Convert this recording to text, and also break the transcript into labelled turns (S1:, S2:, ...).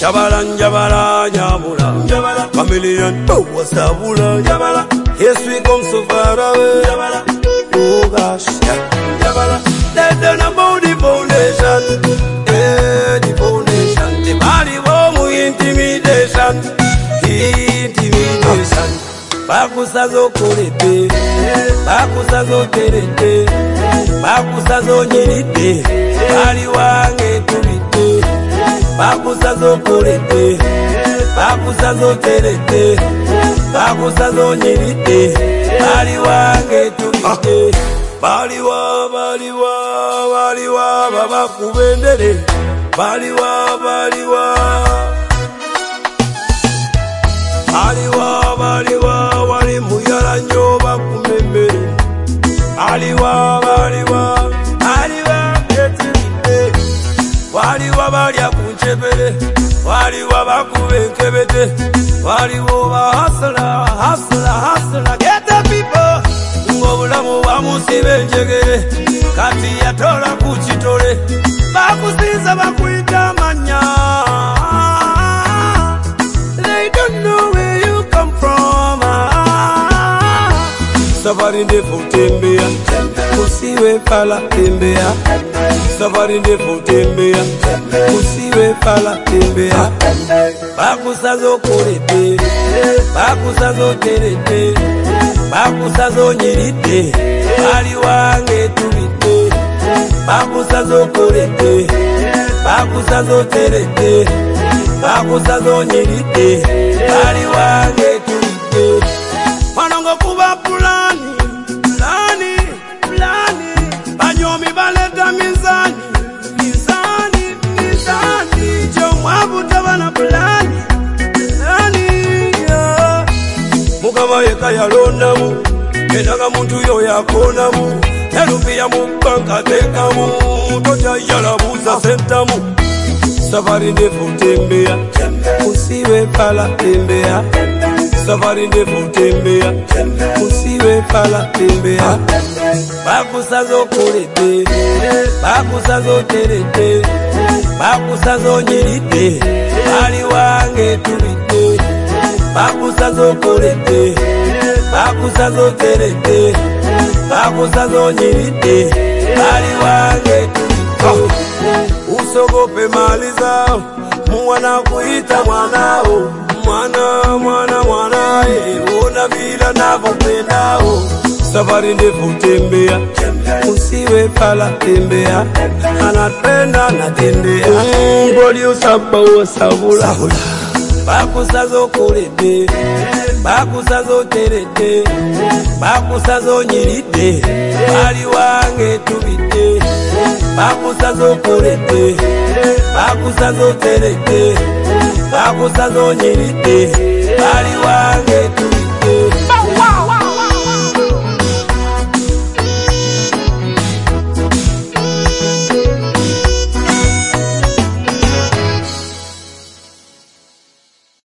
S1: Jabala, Jabala, Jabala, Chameleon, oh, what's that bula? Jabala, yes, we come so far away. Jabala, oh gosh, Jabala, let them know the foundation. The foundation, the body warm intimidation. Intimidation. Bakusazo korete, bakusazo terete, bakusazo nyirite, bali wange kubite. Bakusazo korete, bakusazo terete, bakusazo nyirite, bali wange kubite. Baliwa, baba kubendere, baliwa. Baliwa, wali muyala nyoba kumemere. Baliwa, etirite. Waliwa balya kunchebere, waliwa bakubenkebete. Waliwa hustler, get the people. Ngobulamu bamusibe njegere, kati yatola kuchitole. Bakusiza bakuita manya. They don't know where you come from. Safari ndefu tembea, usiwe pala tembea. Safari ndefu tembea, usiwe pala tembea. Bakusazo korete, bakusazo terete, bakusazo nyirite, bali wange tubite. Bakusazo korete, bakusazo terete, bakusazo nyirite, bali wange tubite. Manongo kuba plani, banyomi baleta mizani, chomwabu tabana plani, Mukama yeka yalonamu, enaga muntu yo yakonamu, elupiya mubanka tekamu, toja yalabuza sentamu. Safari ndefu tembea, usiwe pala tembea. Safari ndefu tembea, usiwe pala tembea. Bakusazo korete, bakusazo terete, bakusazo nyirite, bali wange tubite. Bakusazo korete, bakusazo terete, bakusazo nyirite, bali wange tubite. Usogope mali zao, mwana kuita mwanao. Mwana, ona vila navopendao. Safari ndefu tembea, usiwe pala tembea. Anapenda natembea, ngoli usapa usabula. Bakusazo korete, bakusazo terete, bakusazo nyirite, bali wange tubite. Bakusazo korete, bakusazo terete, bakusazo nyirite, bali wange tubite.